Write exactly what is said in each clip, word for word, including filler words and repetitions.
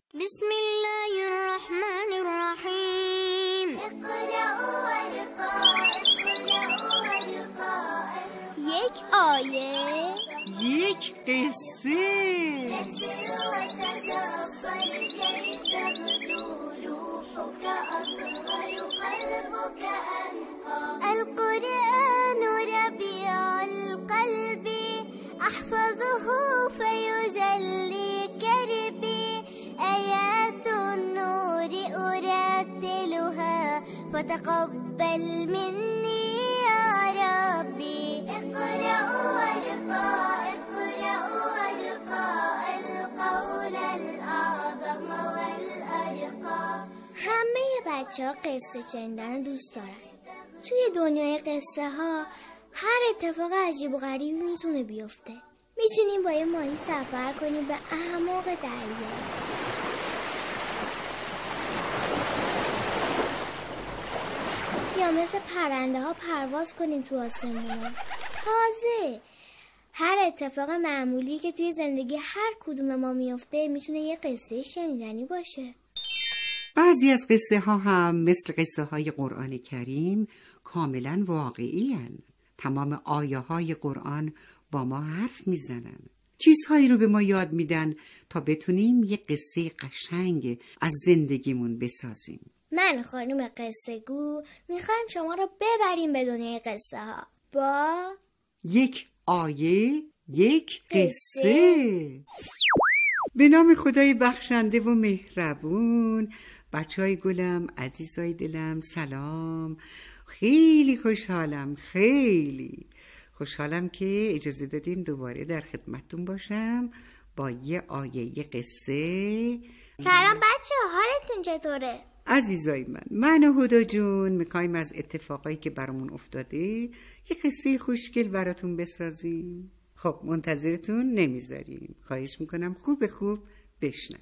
بسم الله الرحمن الرحیم. اقرأوا ورقاء اقرأوا ورقاء. یک آیه، یک قصه. رتل وتدبر كيف تبدو روحك أطهر قلبك أنقى. القرآن ربيع القلب أحفظه فيجلي كربي. آيات النور أرتلها فتقبل مني يا ربي. اقرأوا ورقاء اقرأوا ورقاء القول الأعظم والأرقى. همه بچه ها قصه شنیدن رو دوست دارن. توی دنیای قصه ها هر اتفاق عجیب و غریبی میتونه بیفته. میتونیم با یه ماهی سفر کنیم به اعماق دریا، یا مثل پرنده ها پرواز کنیم تو آسمون. تازه هر اتفاق معمولی که توی زندگی هر کدوم ما میفته میتونه یه قصه شنیدنی باشه. بعضی از قصه ها هم مثل قصه های قرآن کریم کاملا واقعی هن. تمام آیه های قرآن با ما حرف میزنن، چیزهایی رو به ما یاد میدن تا بتونیم یه قصه قشنگ از زندگیمون بسازیم. من خانم قصه گو میخوایم شما رو ببریم به دنیای قصه ها با یک آیه، یک قصه. به نام خدای بخشنده و مهربون. بچه های گلم، عزیزای دلم، سلام. خیلی خوشحالم، خیلی خوشحالم که اجازه دادین دوباره در خدمتتون باشم با یه آیه، یه قصه. سلام بچه ها، حالتون چطوره؟ عزیزای من، من و هدا جون میخوایم از اتفاقایی که برامون افتاده یه قصه خوشگل براتون بسازیم. خب منتظرتون نمیذاریم، خواهش میکنم خوب خوب بشنویم.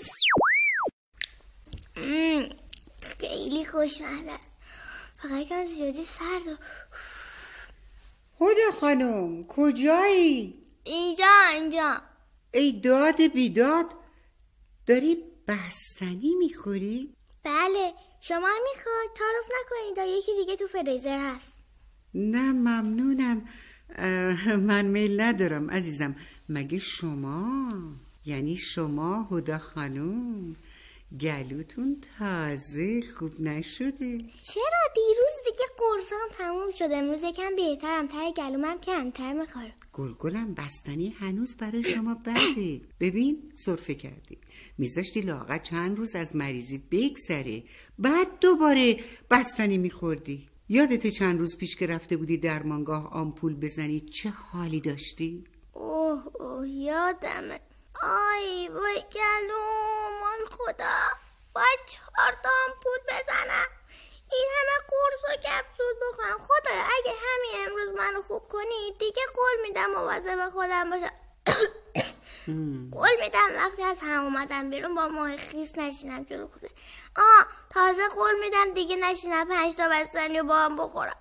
خیلی خوشمزه، فقط کم زیادی سرد و... هدا خانم کجایی؟ اینجا اینجا. ای داد بیداد، داری بستنی میخوری؟ بله، شما هم میخواد؟ تعارف نکنید، یکی دیگه تو فریزر هست. نه ممنونم، من میل ندارم عزیزم. مگه شما، یعنی شما هدا خانم، گلوتون تازه خوب نشده؟ چرا؟ دیروز دیگه قرصام تموم شده، امروز یکم بهترم، تای گلومم کمتر میخوره. گلگلم بستنی هنوز برای شما بده. ببین سرفه کردی، میذاشتی لاغر چند روز از مریضیت بگذره، بعد دوباره بستنی میخوردی. یادته چند روز پیش که رفته بودی درمانگاه آمپول بزنی چه حالی داشتی؟ اوه اوه یادمه. آی وای گلوم، آی خدا، باید چهار تا آمپول بزنم، این همه قرص و کپسول بخورم. خدایا اگه همین امروز منو خوب کنی دیگه قول میدم مواظب خودم باشم. قول میدم وقتی از هم اومدم بیرون با ماه خیس نشینم جلو خوده. آه تازه قول میدم دیگه نشینم پنج تا بستنی رو با هم بخورم.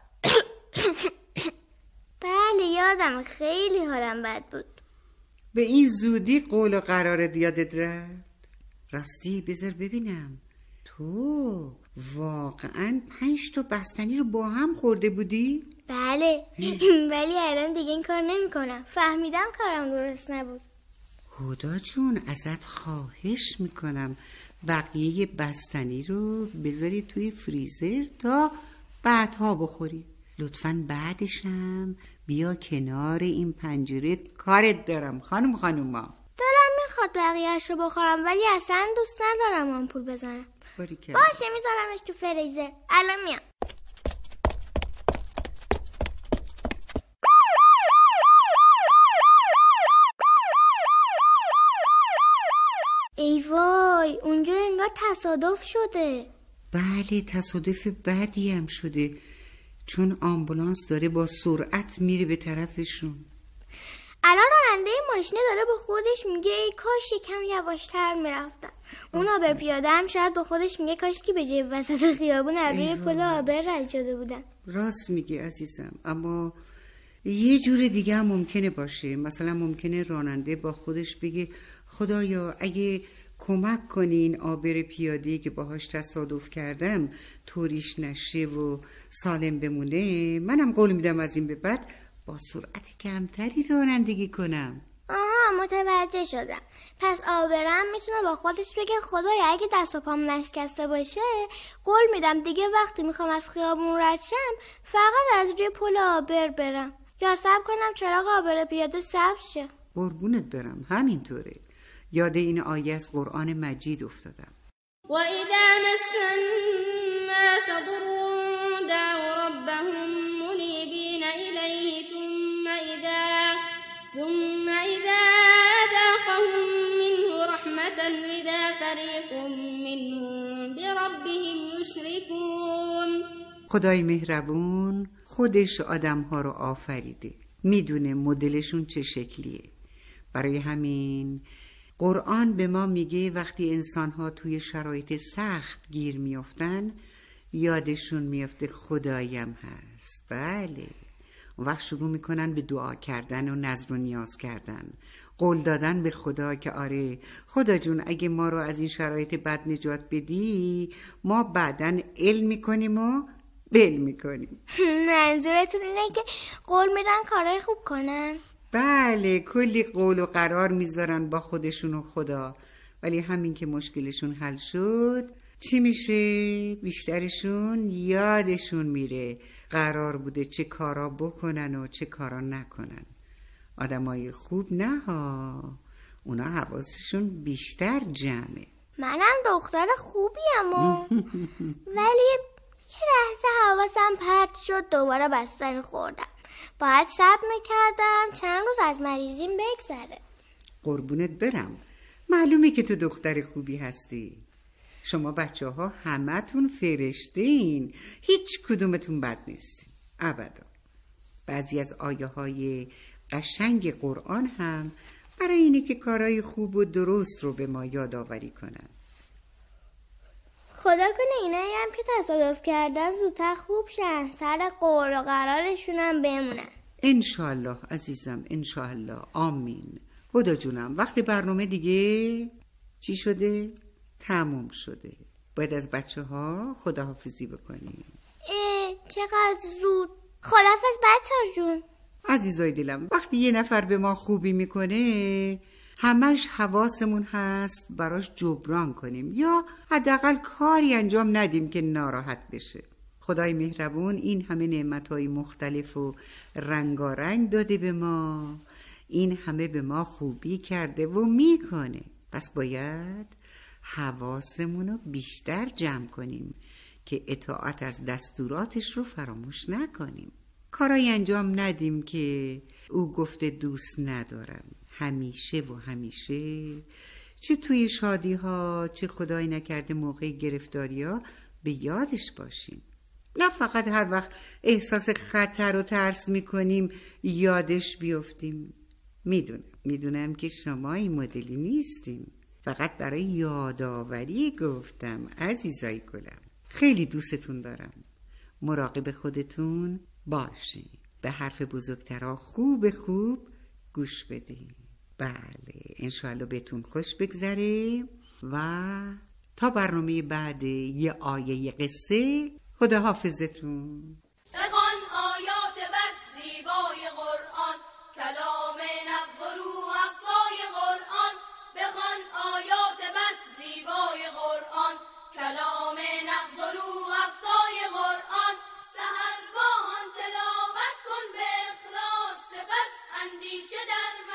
بله یادم، خیلی حالم بد بود. به این زودی قول و قرارت یادت رفت؟ راستی بذار ببینم، تو واقعا پنج تا بستنی رو با هم خورده بودی؟ بله ولی الان دیگه این کار نمی کنم، فهمیدم کارم درست نبود. هدا جون ازت خواهش میکنم بقیه بستنی رو بذاری توی فریزر تا بعدها بخوری. لطفاً بعدشم بیا کنار این پنجره، کارت دارم خانم خانوما. دارم میخواد بقیه‌اش رو بخورم ولی اصلا دوست ندارم آمپول بزنم. باشه میذارمش تو فریزر، الان میام. ای وای، اونجا انگار تصادف شده. بله تصادف بدی هم شده، چون آمبولانس داره با سرعت میره به طرفشون. الان راننده ماشینه داره با خودش میگه ای کاش یکم یواشتر میرفتم. اون آبر پیاده هم شاید با خودش میگه کاش که به جای وسط خیابون از روی پل آبر رد شده بودم. راست میگی عزیزم، اما یه جور دیگه هم ممکنه باشه. مثلا ممکنه راننده با خودش بگه خدایا اگه کمک کنی این عابر پیاده‌ای که باهاش تصادف کردم طوریش نشه و سالم بمونه. منم قول میدم از این به بعد با سرعت کمتری رانندگی کنم. آها متوجه شدم. پس عابرم میتونه با خودش بگه خدایا اگه دست و پام نشکسته باشه قول میدم دیگه وقتی میخوام از خیابون رد شم فقط از روی پل عابر برم یا صبر کنم چراغ عابر پیاده سبز شه. قربونت برم همینطوره. یاد این آیه از قرآن مجید افتادم. و اذا مس الناس ضر دعوا ربهم منیبین الیه ثم اذا ثم اذا ذاقهم منه رحمة اذا فریق منهم بربهم یشرکون. خدای مهربون خودش آدم‌ها رو آفریده، میدونه مدلشون چه شکلیه. برای همین قرآن به ما میگه وقتی انسان‌ها توی شرایط سخت گیر میافتن یادشون میافته خدایم هست. بله، اون وقت شروع میکنن به دعا کردن و نذر و نیاز کردن، قول دادن به خدا که آره خدا جون اگه ما رو از این شرایط بد نجات بدی ما بعداً علم میکنیم و بل میکنیم. منظورتون اینه که قول میدن کارهای خوب کنن؟ بله، کلی قول و قرار میذارن با خودشون و خدا، ولی همین که مشکلشون حل شد چی میشه؟ بیشترشون یادشون میره قرار بوده چه کارا بکنن و چه کارا نکنن. آدمای خوب نه ها، اونا حواسشون بیشتر جمعه. منم دختر خوبیم و ولی یه لحظه حواسم پرت شد دوباره بستنی خوردم. باید صبر میکردم چند روز از مریضیم بگذره. قربونت برم، معلومه که تو دختر خوبی هستی. شما بچه ها همه تون فرشتین، هیچ کدومتون بد نیستین ابدا. بعضی از آیه های قشنگ قرآن هم برای اینه که کارهای خوب و درست رو به ما یادآوری کنن. خدا کنه اینایی هم که تصادف کردن زودتر خوب شن، سر قول و قرارشون هم بمونن. انشالله عزیزم، انشالله، آمین. خدا جونم وقت برنامه دیگه چی شده؟ تموم شده. باید از بچه ها خداحافظی بکنیم. اه چقدر زود. خداحافظ بچه جون. عزیزای دلم وقتی یه نفر به ما خوبی میکنه همش حواسمون هست براش جبران کنیم یا حداقل کاری انجام ندیم که ناراحت بشه. خدای مهربون این همه نعمتهای مختلف و رنگارنگ داده به ما، این همه به ما خوبی کرده و میکنه. پس باید حواسمون رو بیشتر جمع کنیم که اطاعت از دستوراتش رو فراموش نکنیم. کارایی انجام ندیم که او گفته دوست ندارم. همیشه و همیشه چه توی شادی ها چه خدای نکرده موقع گرفتاری ها به یادش باشیم. نه فقط هر وقت احساس خطر و ترس میکنیم یادش بیفتیم. میدونم میدونم که شما این مدلی نیستین، فقط برای یادآوری گفتم عزیزای گلم. خیلی دوستتون دارم. مراقب خودتون باشین. به حرف بزرگترها خوب خوب گوش بدین. بله انشاءالله بهتون خوش بگذره و تا برنامه بعد یه آیه قصه خدا حافظتون. بخوان آیات بس زیبای قرآن، کلام نغز و روح افزای قرآن. بخوان آیات بس زیبای قرآن، کلام نغز و روح افزای قرآن. سحرگاهان تلاوت کن به اخلاص، سپس اندیشه در